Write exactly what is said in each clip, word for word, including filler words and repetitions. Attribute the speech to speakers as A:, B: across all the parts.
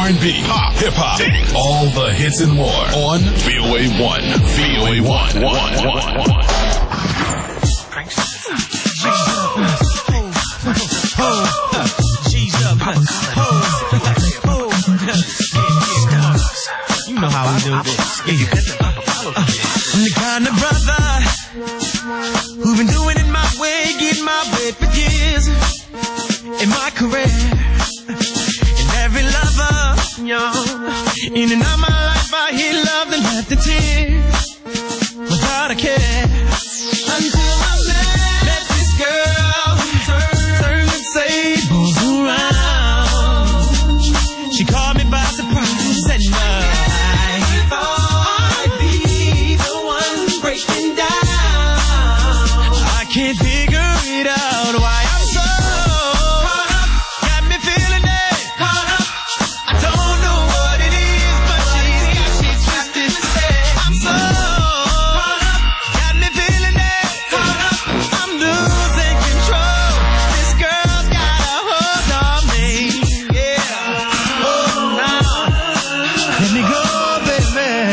A: and B, pop, hip-hop, all the hits and more on V O A one. V O A one. one, one, one.
B: You know how we do this. I'm the kind of brother who've been doing it my way, getting my way for years in my career. And every lover, young, in and out my life, I hear love and left the tears without a care. Until I met, met this girl, turn, turn the tables around. She caught me by surprise and uh, can't figure it out why I'm so caught up, got me feeling it, caught up. I don't know what it is, but she's got me twisted. I'm so caught up, got me feeling it, caught up. I'm losing control. This girl's got a hold on me, yeah. Oh, now let me go, baby.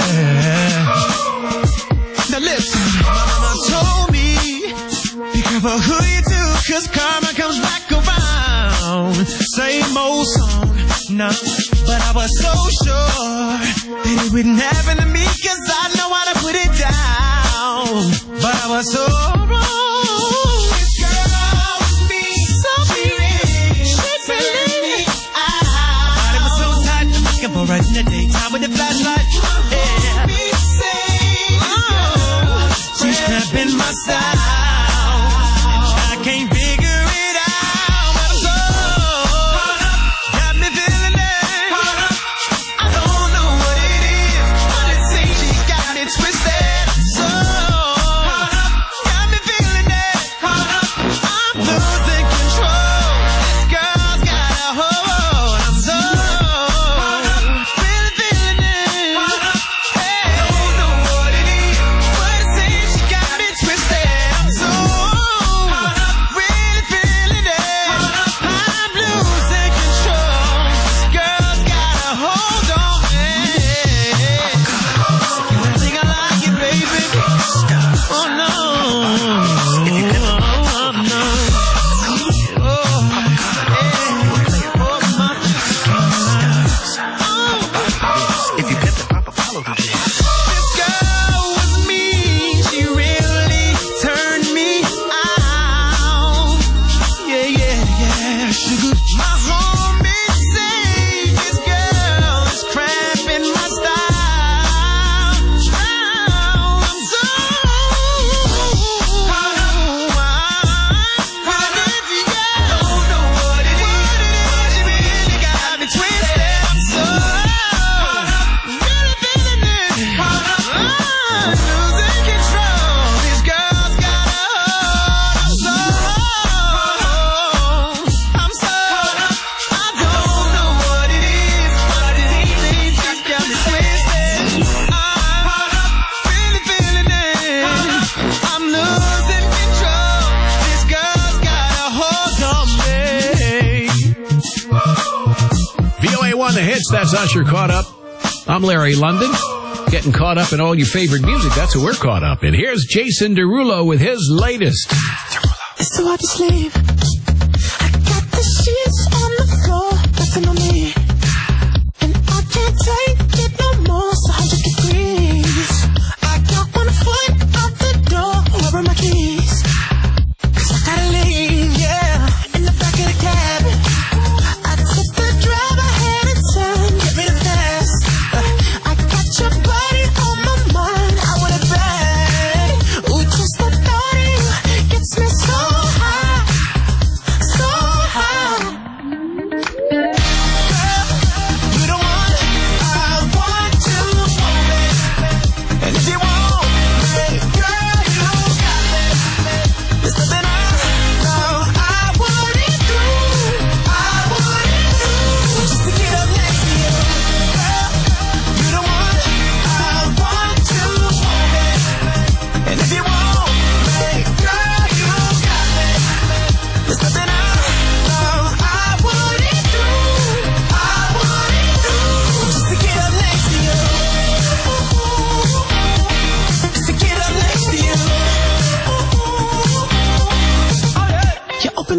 B: Now listen, my mama told me, be careful who you do, cause karma comes back around. Same old song, no, but I was so sure that it wouldn't happen to me, cause I know how to put it down. But I was so wrong. This girl was me, so me, she feeling me out. My body was so tight, I'm looking for her in the daytime with the flashlight. Yeah. Oh, she's cramping my style. Can't figure it out, but I'm so caught up, got me feeling it, caught up. I don't know what it is, but it seems she got it twisted. So caught up, got me feeling it, caught up. I'm losing control. This girl's got a hold. I'm so caught up, really feeling it, caught up. Hey, I don't know what it is, but it seems she got me twisted. I'm so
C: The hits, that's Usher Caught Up. I'm Larry London, getting caught up in all your favorite music. That's what we're caught up in. Here's Jason Derulo with his latest.
D: It's so hard to sleep. I got the sheets on the floor, nothing on me, and I can't take it no more. It's one hundred degrees. I got one foot out the door. Where are my keys? Cause I gotta leave, yeah, in the back of the cab. I took the drive ahead of time, get me the fast. I got your body on my mind, I want it bad. Ooh, just the thought of you gets me so high, so high. Girl,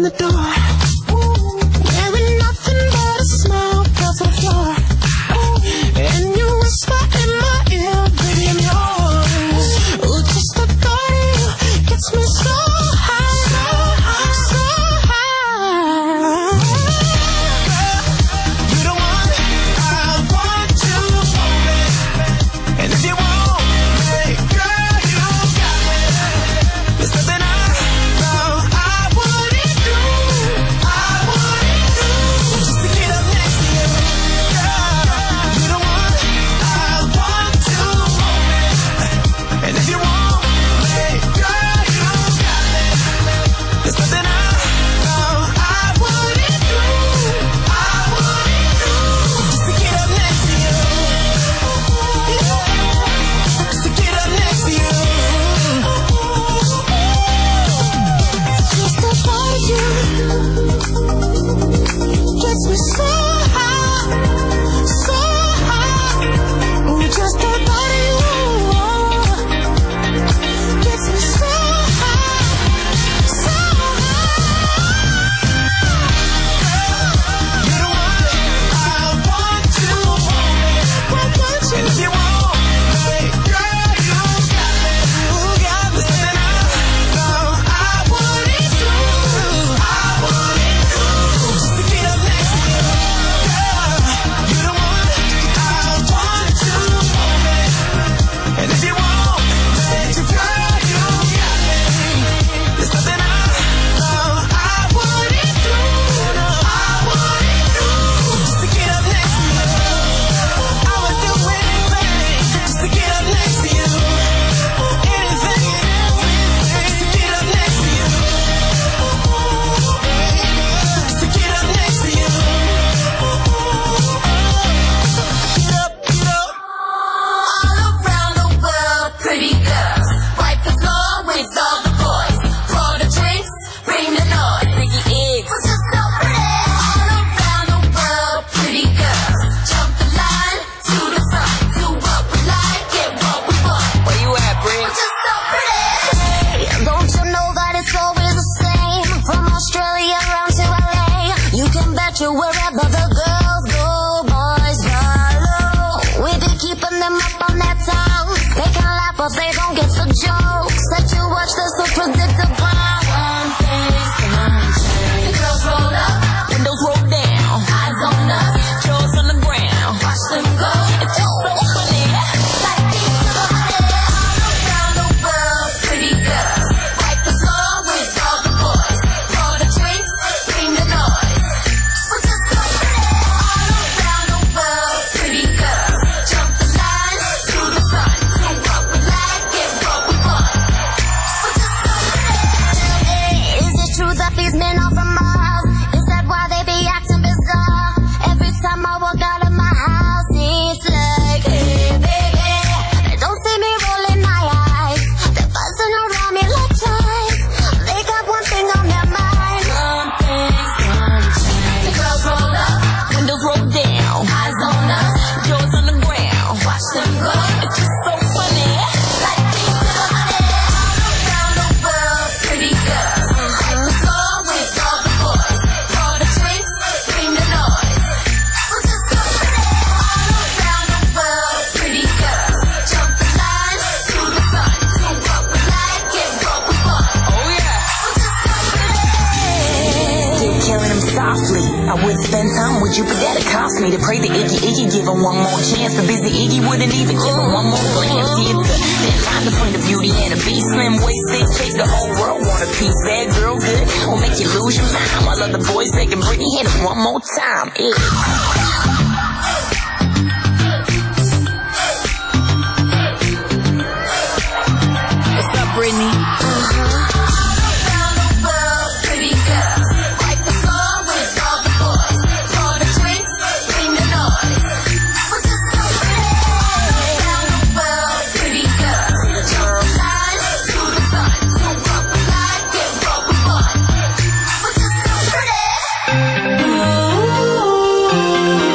D: the door. Wearing nothing but a smile, fell to the floor. And you whisper in my ear, baby, I'm yours. Ooh, just the thought of you gets me so high, so high, so high.
B: Girl, you the one I want to hold me. And if you want me, girl, you got me. There's nothing I know I wouldn't do, I wouldn't do, just to get up next to you. Girl, you the one I want to hold me. And if you want me, girl, you got me. There's nothing I know I wouldn't do, I wouldn't do, just to get up next to you. Just to get up next to you.
D: Just the thought of you gets me so high, so high. Ooh, just the thought of you gets me so high, so high.
B: You're the one I want to hold me. And if you want me, girl, you got me. You got me. There's nothing I know I wouldn't do, I wouldn't do, just to get up next to you. Girl, you're the one I want to hold me. And if you want me, girl, you got me. There's nothing I know I wouldn't do, no, I wouldn't do, just to get up next to you. I would do anything just to get up next to you. Anything and everything just to get up next to you. Just to get up next to you. Get up, get up.
E: All around the world, pretty girls. Wipe the floor with all the boys. Pour the drinks, bring the noise. Sticky eggs. We're just so pretty. All around the world, pretty girls. Jump the line to the front. Do what we like, get what we want.
B: Where you at, Bree?
E: We're just so pretty. Don't you know that it's always the same? From Australia around to L A. You can bet you wherever the girls go, boys follow. We be keeping them up on their toes. They can laugh but they don't get the jokes. That you watch, they're so predictable. One thing's gonna change. The girls roll up, windows roll down. Eyes on us, jaws on the ground. Watch them go, it's just so funny. Like these little honey. All around the world, pretty girls. Wipe the floor with all the boys. Pour the drinks, bring the noise. We're just so pretty. All around the world, pretty girls. Jump the line to the front. Do what we like, get what we want. We're just so pretty. Is it true that these men are from Mars? Is that why they be acting bizarre? Every time I walk out of my house, it's like, hey baby. They don't see me rolling my eyes. They're buzzing around me like toys. They got one thing on their mind. Something's gonna change. The girls roll up, windows roll down. Eyes on us, jaws on the ground. Watch them go, it's just so funny. Like these little honey. All around the world, pretty girls. Wipe the floor with all the boys. Pour the drinks, bring the noise. We're just so pretty. All around the world, pretty girls. Jump the line to the front. Do what we like, get what we want.
B: Oh yeah.
E: We're just so pretty.
F: Still killing him softly. I would spend time with you, but that'd cost me to pray to Iggy. Iggy give him one more chance, but busy Iggy wouldn't even give him one more glance. See, it's a thin line between the beauty and the beast. Slim waist, thick cake, the whole world want a piece. Bad girl, good, will make you lose your mind. While other boys begging Britney, hit it one more time. Yeah.
B: What's up, Brittany?
E: All around the world, pretty girls. Wipe the floor with all the boys. Pour the drinks, bring the noise. We're just so pretty. All around the world, pretty girls. Jump the line to the front. Do what we like, get what we want. We're just so pretty. Ooh.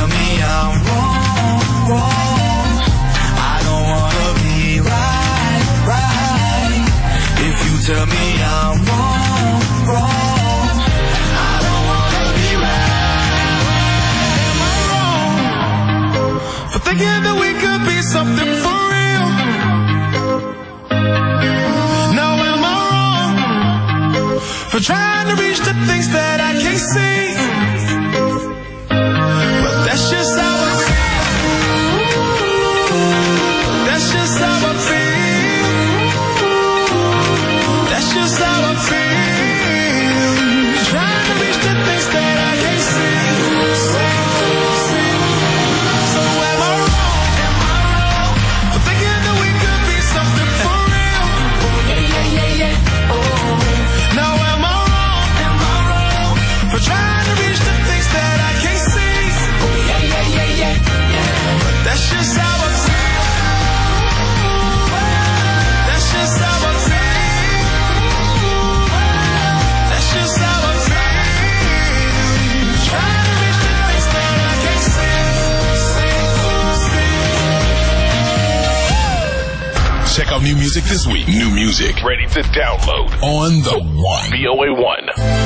B: tell me I'm wrong, wrong, I don't wanna be right, right. If you tell me I'm wrong, wrong, I don't wanna be right. Am I wrong for thinking that we could be something for real? Now am I wrong for trying to reach the things that I can't see? But that's just how I feel. That's just how I feel. That's just how I feel. Trying to reach the things that I can't see. See, see. So am I wrong? Am I wrong for thinking that we could be something for real? Yeah, yeah, yeah, yeah. Oh. Now am I wrong? Am I wrong for trying to reach the things that I can't see? Oh yeah, yeah, yeah, yeah, yeah. But that's just how I feel. That's just how I feel. That's just how I feel. Trying to reach the things that I can't see. See, see.
A: Check out new music this week. New music ready to download on the One. V O A one.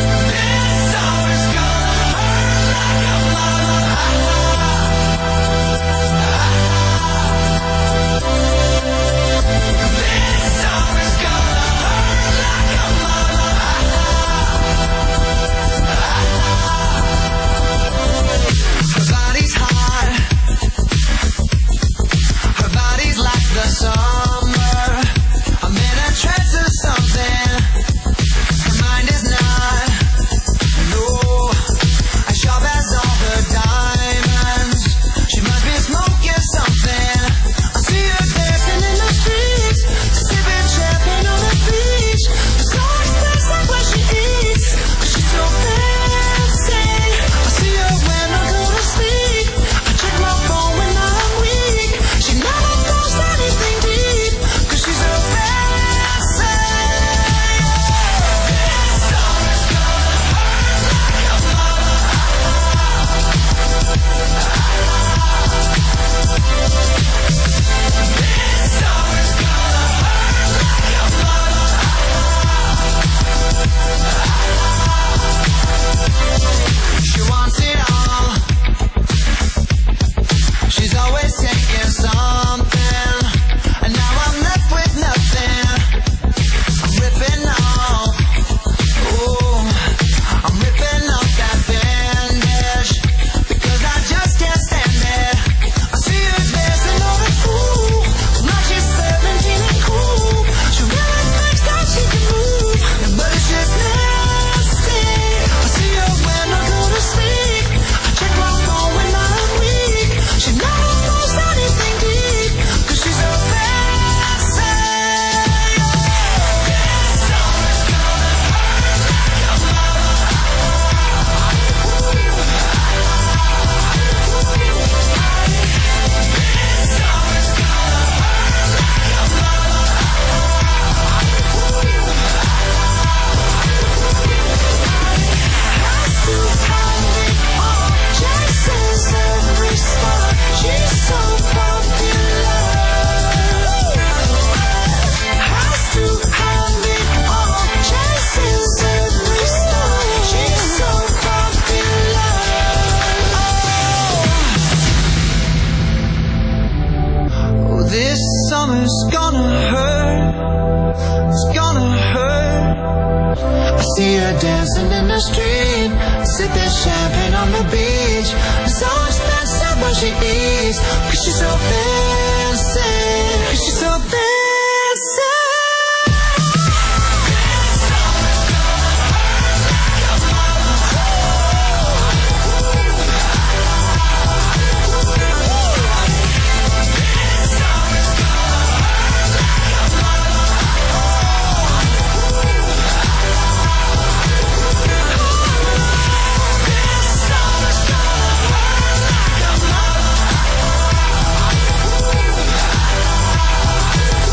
B: Her body's hot. Her body's like the summer. I'm in a trance or something. Her mind is not. No, as sharp as all her diamonds. She must be smoking something. I see her dancing in the streets, sipping champagne on the beach. There's always things like what she eats, 'cause she's so fancy. I see her when I go to sleep. I check my phone when I'm weak. She never posts anything deep, 'cause she's so fancy. This summer's gonna hurt like a mother. This summer's gonna hurt like a mother. She wants it all. She's always taking something, and now I'm left with nothing. I'm ripping off, oh, I'm ripping off that bandage, because I just can't stand it. I see her dancing on the pool, like she's seventeen and cool. She really thinks that she can move, but it's just nasty. I see her when I go to sleep. I check my phone when I'm weak. She never posts anything deep, 'cause she's so fancy. This summer's gonna hurt like a mother. This summer's gonna hurt like a mother. Has to have it all, chases every star. She's so popular. Has to have it all, chases every star. She's so popular. Oh, this summer's gonna hurt. It's gonna hurt. I see her dancing in the street, sipping champagne on the beach. It's so expensive what she eats, 'cause she's so fancy. 'Cause she's so fancy. This summer's gonna hurt like a mother. This summer's gonna hurt like a mother. This summer's gonna hurt like a mother.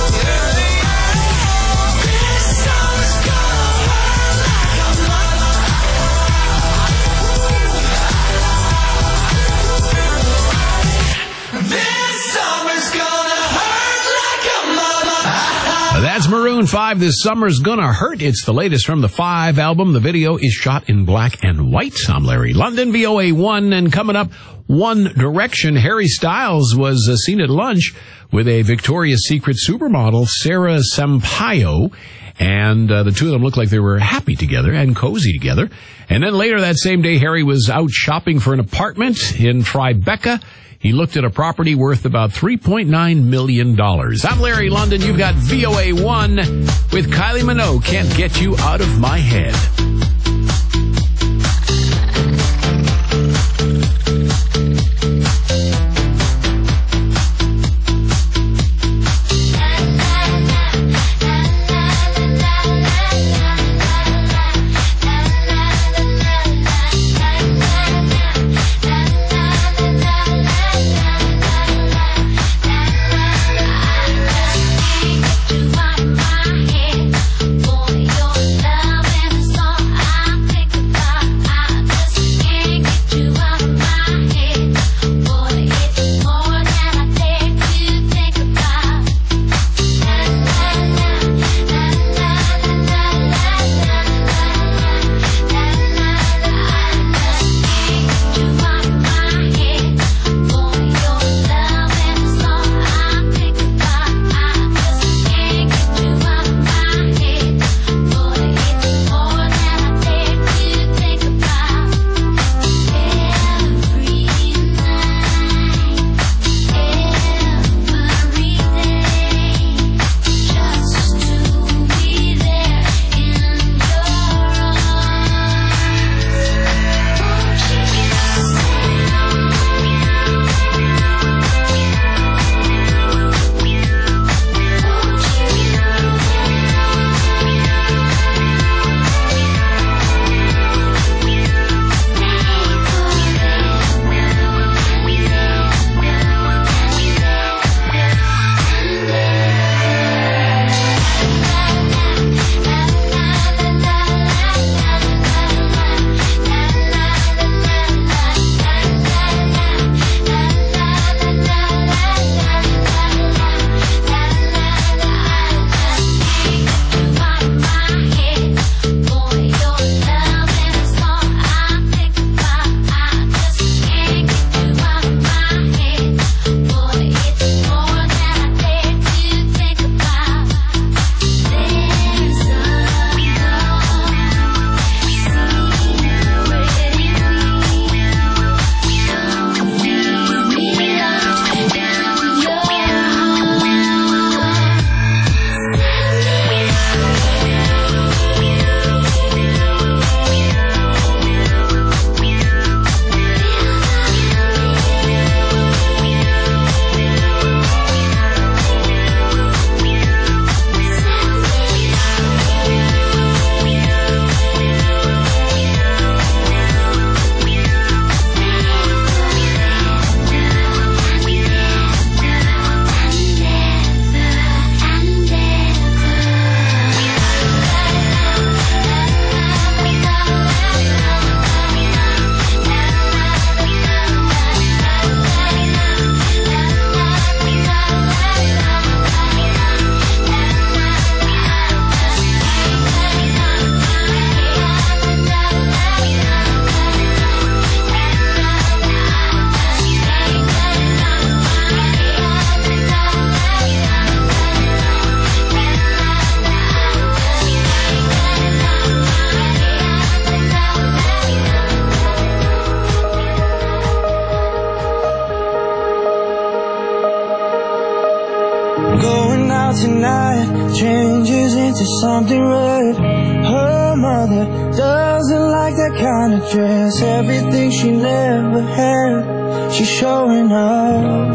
C: Maroon five, This Summer's Gonna Hurt. It's the latest from the Five album. The video is shot in black and white. I'm Larry London, V O A one, and coming up, One Direction. Harry Styles was uh, seen at lunch with a Victoria's Secret supermodel, Sarah Sampaio, and uh, the two of them looked like they were happy together and cozy together. And then later that same day, Harry was out shopping for an apartment in Tribeca. He looked at a property worth about three point nine million dollars. I'm Larry London. You've got V O A one with Kylie Minogue. Can't Get You Out of My Head.
B: Going out tonight changes into something red. Her mother doesn't like that kind of dress. Everything she never had, she's showing off.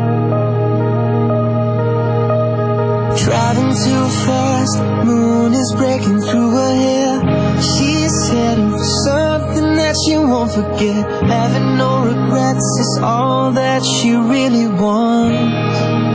B: Driving too fast, moon is breaking through her hair. She's heading for something that she won't forget. Having no regrets is all that she really wants.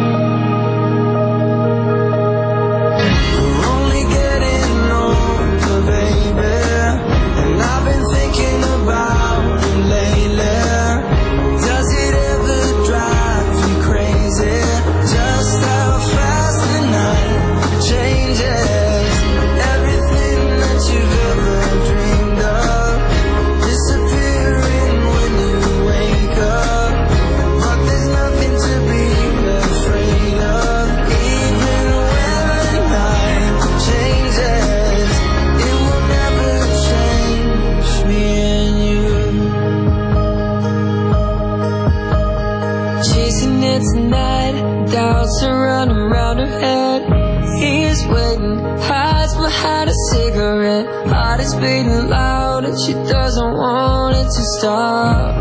B: Changes.
G: Chasing it tonight, doubts are running around her head. He's waiting, hides behind a cigarette. Heart is beating loud and she doesn't want it to stop.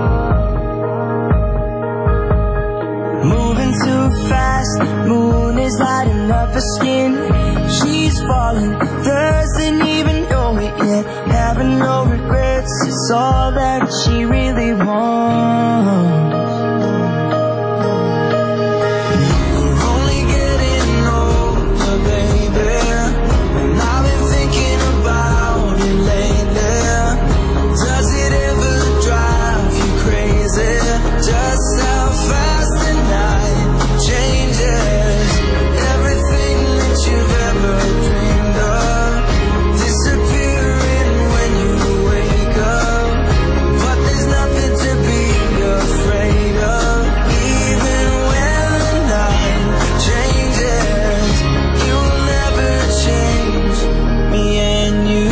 H: Moving too fast, moon is lighting up her skin. She's falling, doesn't even know it yet. Having no regrets, it's all that she really wants.
B: Just how fast the night changes. Everything that you've ever dreamed of disappearing when you wake up. But there's nothing to be afraid of. Even when the night changes, you'll never change me and you.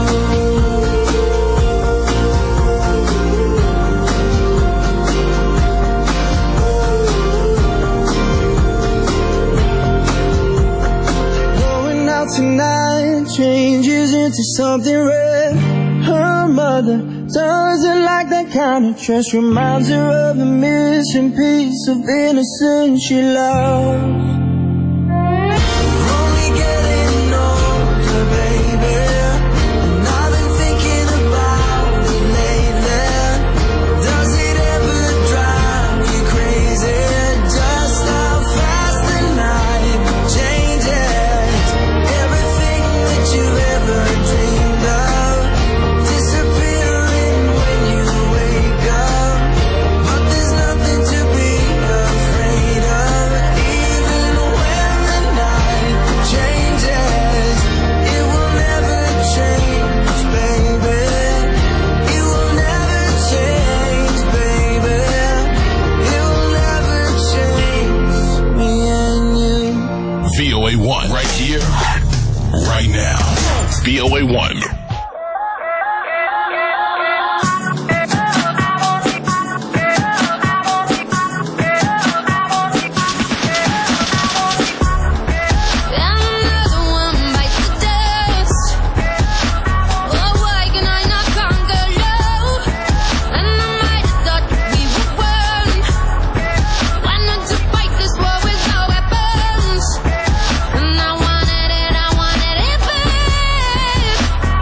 H: Tonight changes into something red. Her mother doesn't like that kind of dress. Reminds her of the missing piece of innocence she lost.
A: V O A one, right here, right now. V O A one.
E: I wanted it, I wanted it bad.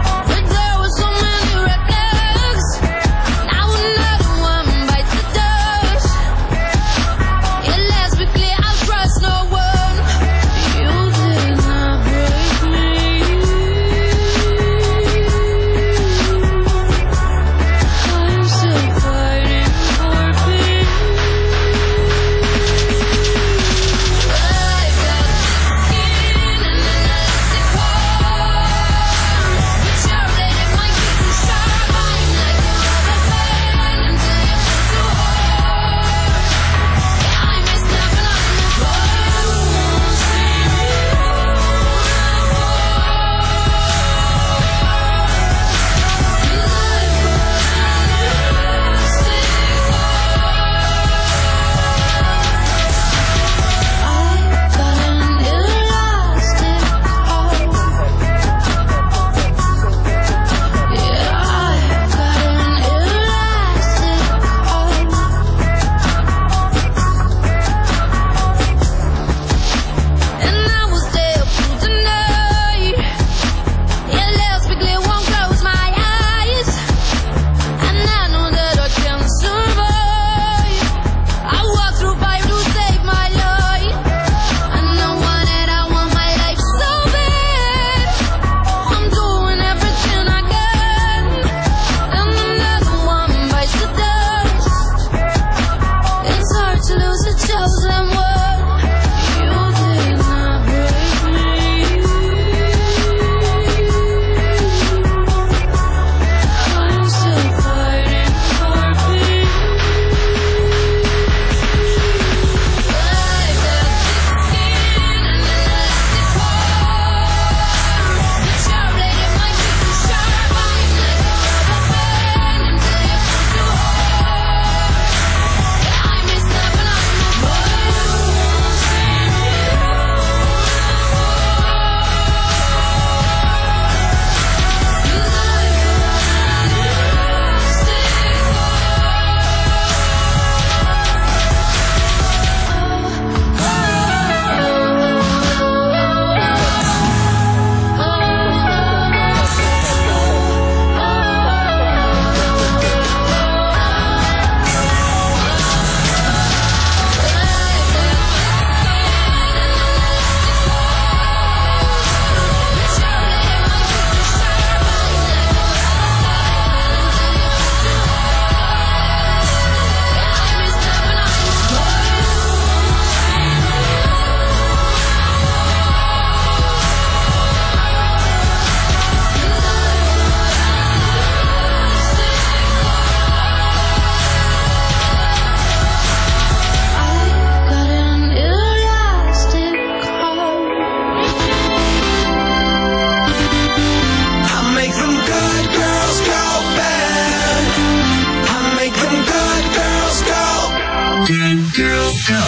A: Girls Go.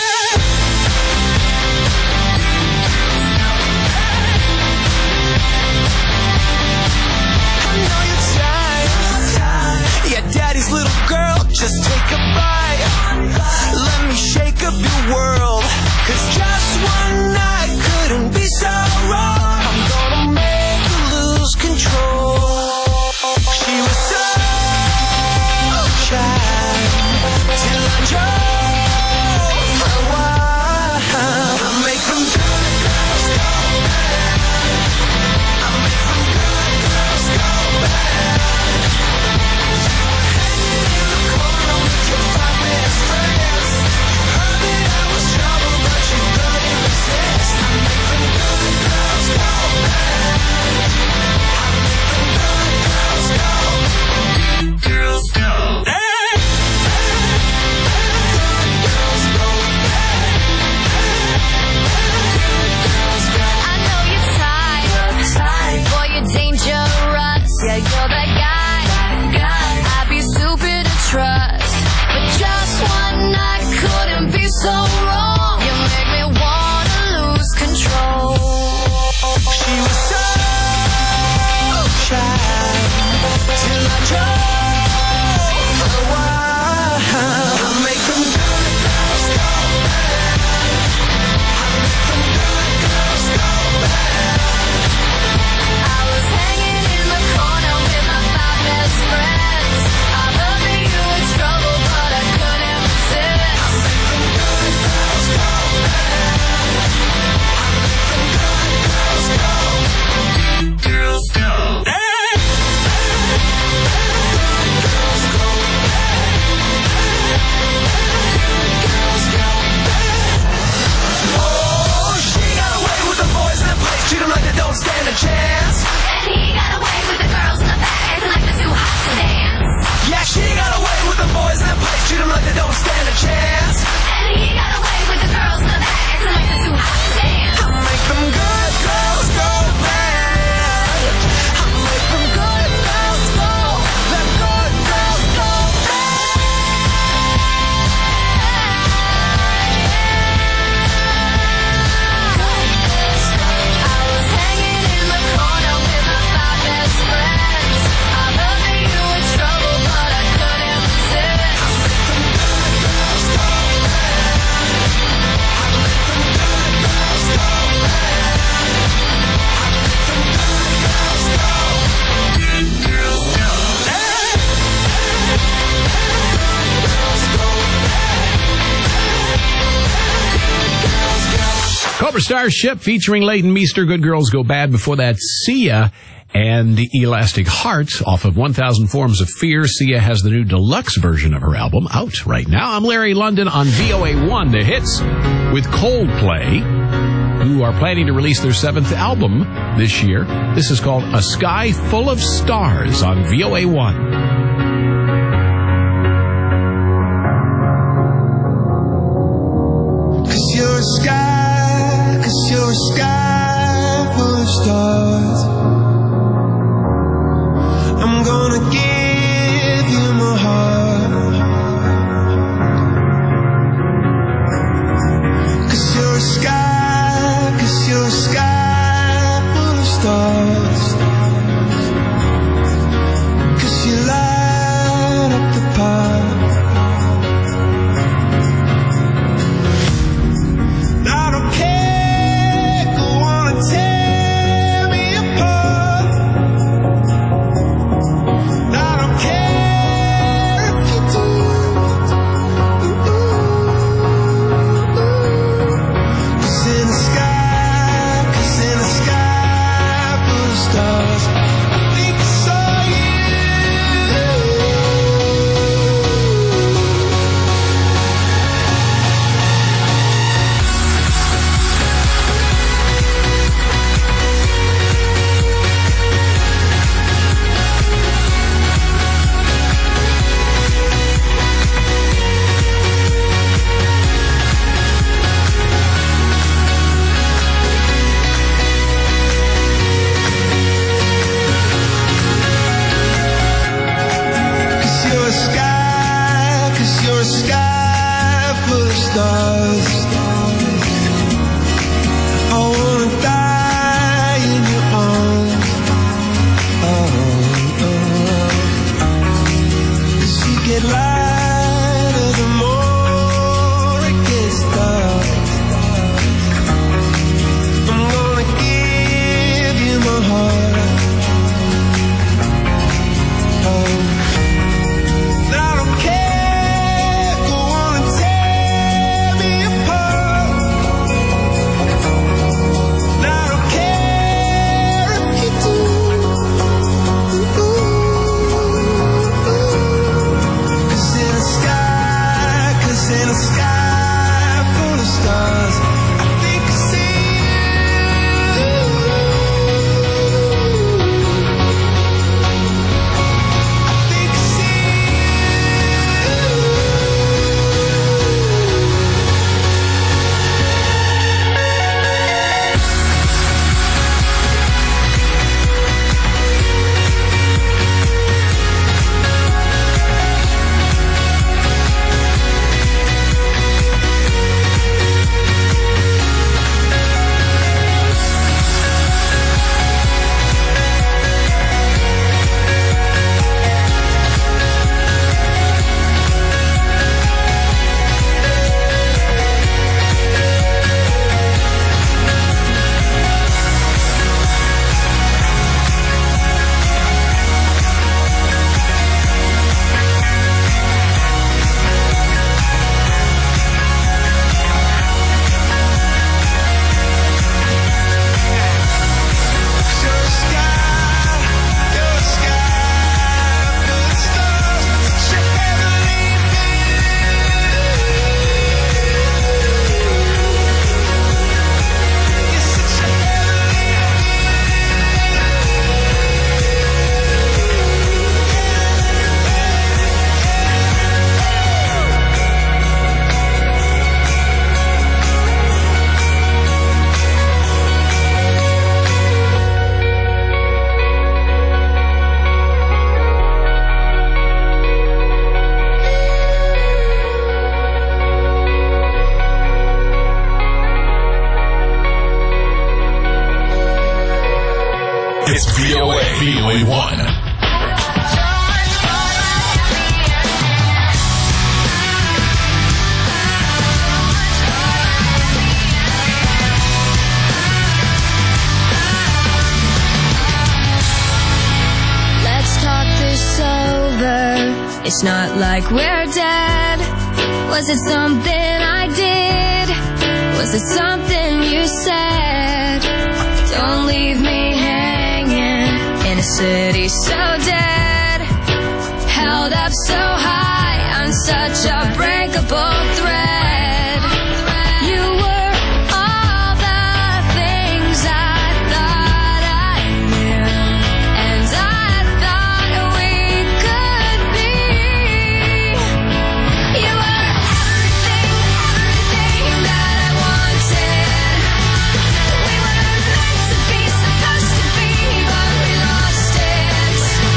B: Yeah, daddy's little girl, just take a bite. Let me shake up your world. Cause just one night couldn't be so wrong. I'm gonna make you lose control. She was so shy till I drove for a while. I make them good girls go bad. I make them good girls go bad.
A: Girls Go.
E: I know you're tired, boy, you're dangerous. Yeah, you're that guy, I'd be stupid to trust. But just one night couldn't be so wrong. You make me wanna lose control.
B: She was so shy till I drove for a while. I make them good girls go bad. I make them good girls go bad.
E: I was hanging in the corner with my five best friends. I heard that you were trouble, but I couldn't resist.
B: I make them good girls go bad. I make them good girls go bad.
A: Girls Go.
B: Oh, she got away with the boys in the place, treat them like they don't stand a chance.
E: And he got away with the girls in the back, acting like they're too hot to dance.
B: Yeah, she got away with the boys in the place, treat them like they don't stand a chance.
E: And he got away with the girls in the back, acting like they're too hot to dance.
B: I make them good girls go bad. I make them good girls go, let good girls go
E: I was hanging in the corner with my five best friends. I heard that you were trouble, but I couldn't resist.
B: I make them good girls go bad. I make them good girls go bad. I make them good girls go.
A: Girls Go.
C: Cobra Starship featuring Leighton Meester, Good Girls Go Bad. Before that, Sia and the Elastic Heart off of one thousand Forms of Fear. Sia has the new deluxe version of her album out right now. I'm Larry London on V O A one, The Hits, with Coldplay, who are planning to release their seventh album this year. This is called A Sky Full of Stars on V O A one.
H: Cause you're a sky, cause you're a sky full of stars. I'm gonna give you my heart. Cause you're a sky, cause you're a sky full of stars. Cause you lie.
B: stars. I wanna die in your arms. Oh, oh. 'Cause you get lighter the more it gets dark. I'm gonna give you my heart. Oh.
A: It's V O A, V O A one.
G: Let's talk this over. It's not like we're dead. Was it something I did? Was it something you said? Don't leave me hanging in a city so dead, held up so high on such a breakable thread. You were all the things I thought I knew, and I thought we could be. You were everything, everything that I wanted. We were meant to be, supposed to be, but we lost it.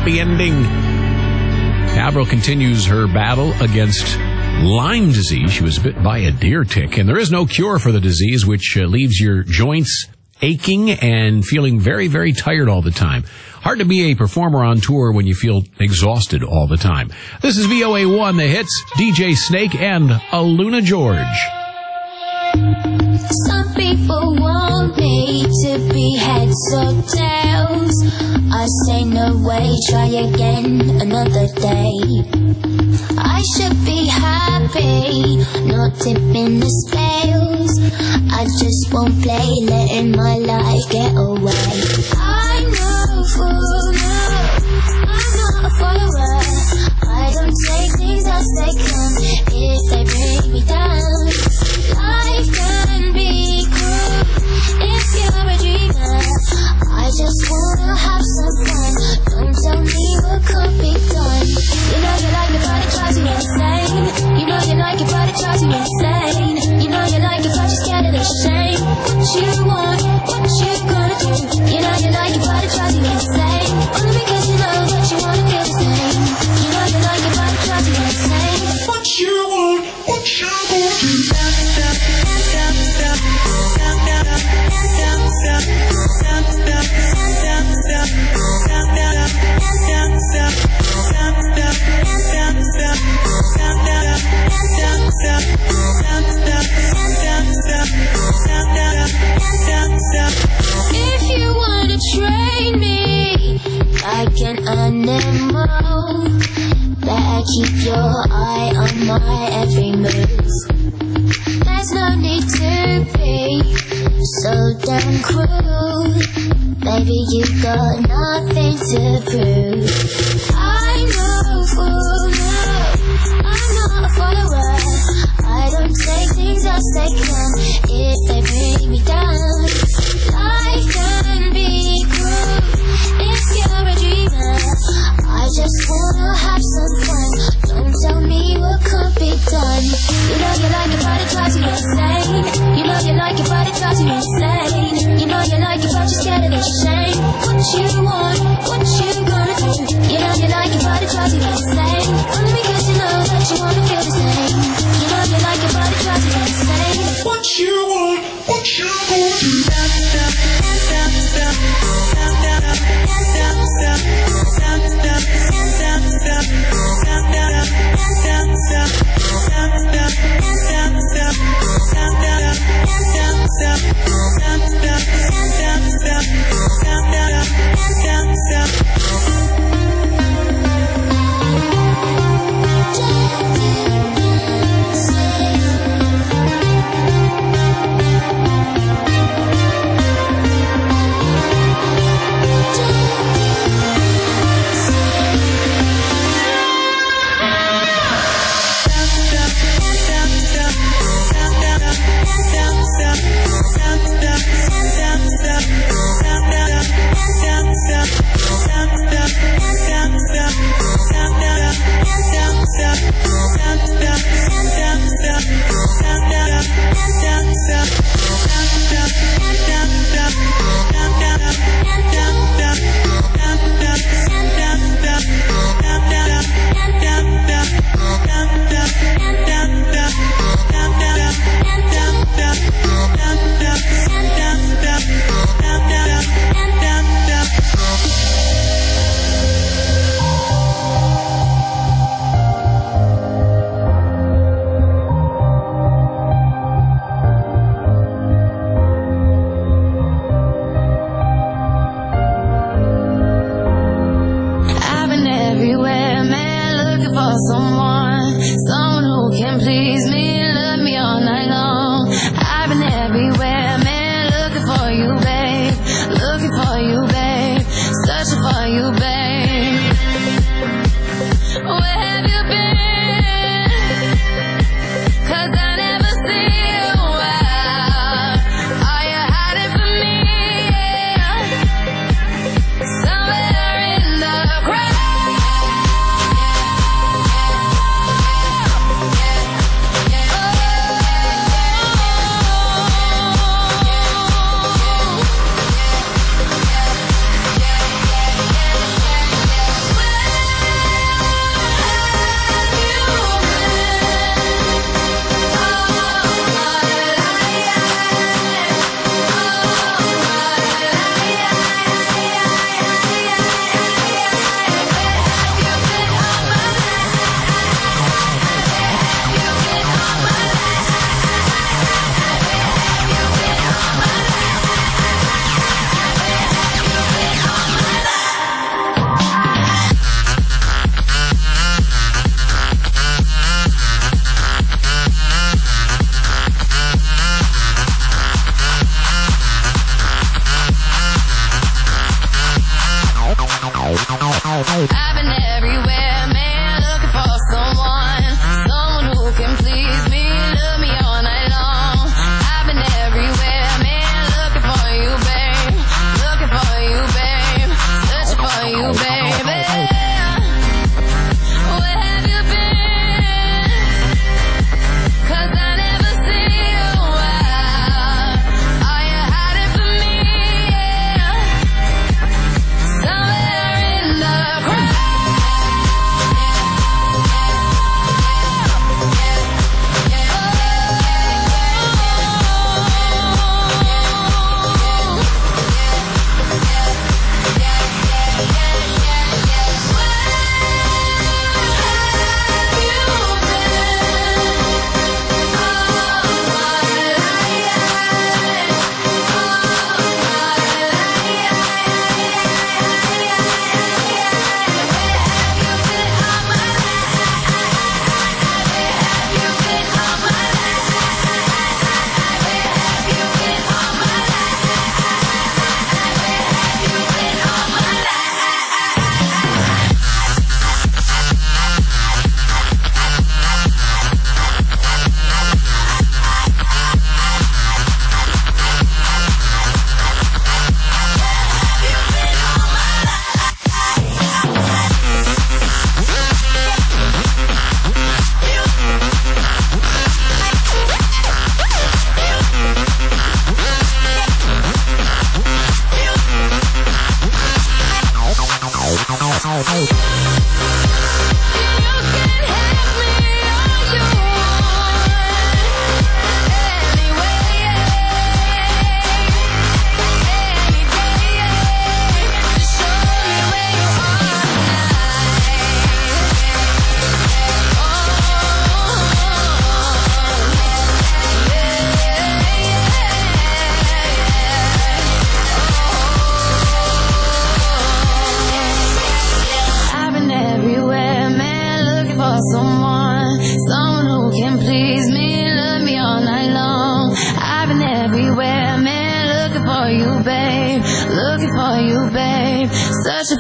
C: happy ending. Avril continues her battle against Lyme disease. She was bit by a deer tick, and there is no cure for the disease, which uh, leaves your joints aching and feeling very, very tired all the time. Hard to be a performer on tour when you feel exhausted all the time. This is V O A one, the hits, D J Snake and Aluna George.
E: Some people want me to be heads or tails. I say no way, try again another day. I should be happy, not tipping the scales. I just won't play, letting my life get away. I'm no fool, no, I'm not a follower. I don't take things as they come if they bring me down. Life can be cruel if you're a dreamer. I just wanna have some fun. Don't tell me what could be done. You know you like it, but it drives you insane. You know you like it, but it drives you insane. You know you like it, but you're scared of the shame. What you want, what you gonna do? You know you like it, but it drives you insane. Only because you know that you wanna feel the same. You know you like it, but it drives you insane. What you want, what you gonna do? If you wanna train me like an animal, better keep your eye on my every move. There's no need to be so damn cruel. Baby, you got nothing to prove. I'm no fool, no, I'm not a follower. I don't take things as they come if they bring me down. Life can be cruel if you're a dreamer. I just wanna have some fun. Don't tell me what could be done. You know you like it, but it drives you insane. You know you like it, but it drives you insane. You know you like it, but you're scared of the shame. What you want, what you gonna do? You know you like it, but it drives you insane. Only because you know that you wanna feel the same. You know you like it, but it drives you insane. What you want, what you gonna do?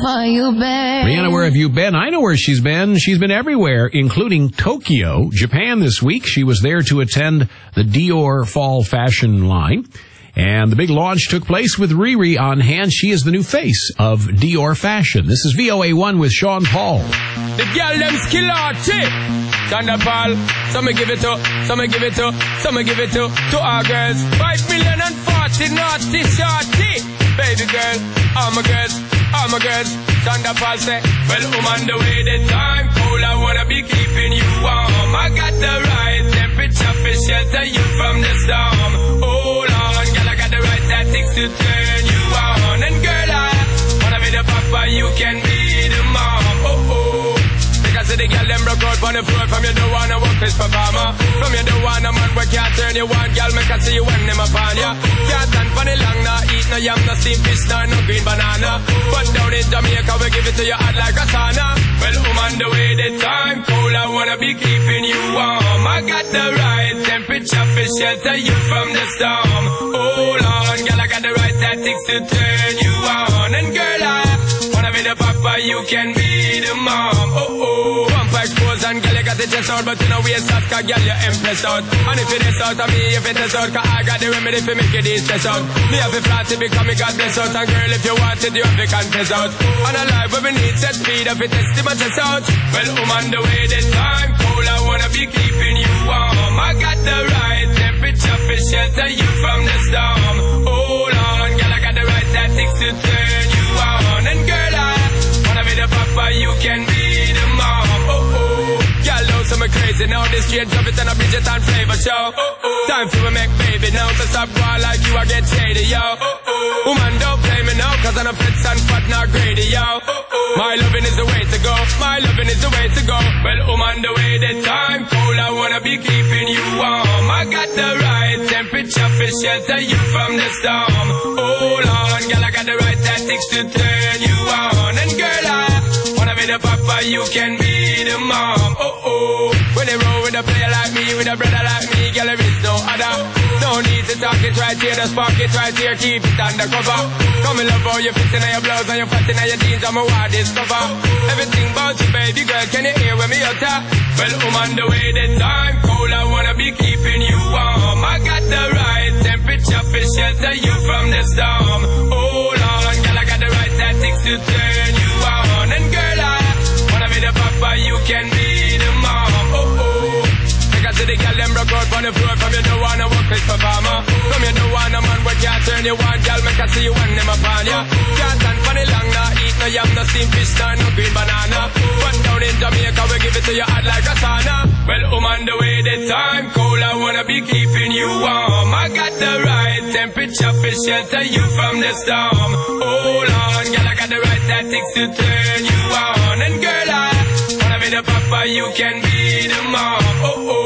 G: have you been?
C: Rihanna, where have you been? I know where she's been. She's been everywhere, including Tokyo, Japan this week. She was there to attend the Dior Fall Fashion line. And the big launch took place with Riri on hand. She is the new face of Dior Fashion. This is V O A one with Sean Paul.
I: The girl them skill out, chick. Thunderball, some give it to, some give it to, some give it to, to our girls. Five million and forty naughty shorty. Baby girl, all my girls, all my girls. Thunderball say, well, I'm on the way, the time cold, I wanna be keeping you warm. I got the right temperature for shelter you from the storm. Hold on, girl, I got the right tactics to turn you on. And girl, I wanna be the papa, you can be the mom. Oh, oh. Because the girl them broke out on the floor. From you don't wanna work this performer. From you don't wanna man where can't turn you on. Girl, make I see you when them upon ya. Can't stand for the long, nah. Eat no yam, no steamed fish, nah, no green banana. But down in Jamaica, we give it to you hot like a sauna. Well, I'm on the way, the time cold, I wanna be keeping you warm. I got the right temperature for shelter you from the storm. Hold on, girl, I got the right tactics to turn you on. And girl, I wanna be the papa, you can be the mom. Oh, oh. Pump expose and girl, you got the chest out, but you know we start, cause girl, you impressed out. And if it is out of me, if it is out, cause I got the remedy for make it easy stress out. Me have a flat to become me God bless out. And girl, if you want it, you have to confess out. And a life where we need set speed, if it is my chest out. Well, I'm on the way, the time cold, I wanna be keeping you warm. I got the right temperature for shelter you from the storm. Hold on, girl, I got the right tactics to turn you on. And girl, I wanna be the papa, you can be the mom. Oh, oh. Girl, know some crazy now. This straight drop it and a Bridget and flavor show. Oh, oh. Time for a make baby now. So stop going like you, I get shady, yo. Oh, oh. Woman, don't play me now, cause I'm a fits and fat, not greedy, yo. Oh, oh. My loving is the way to go. My loving is the way to go. Well, I'm on the way, the time cold, I wanna be keeping you warm. I got the right temperature for shelter you from the storm. Hold on, girl, I got the right tactics to turn you on. And girl, I wanna be the papa, you can be the mom. Oh, oh. When they roll with a player like me, with a brother like me, girl, there is no other. No need to talk it right here, the spark it right here, keep it undercover. Come and love how you fit in your blouse and you fat in your jeans, I'm a wild discover. Everything about you, baby girl, can you hear when me utter? Well, I'm on the way, the time cold, I wanna be keeping you warm. I got the right temperature for shelter you from the storm. Hold on, girl, I got the right tactics to turn you on. And girl, I wanna be the papa, you can be the mom. Oh, oh. Because the girl them broke out on the floor. From you don't wanna work this performer. From you don't wanna man where can't turn you on. Girl, make I see you when them upon ya. Can't stand for the long, nah. Eat no yam, no steamed fish, nah, no green banana. But down in Jamaica, we give it to you hot like a sauna. Well, I'm on the way, the time cold, I wanna be keeping you warm. I got the right temperature for shelter you from the storm. Hold on, girl, I got the right tactics to turn you on. And girl, I wanna be the papa, you can be the mom. Oh, oh.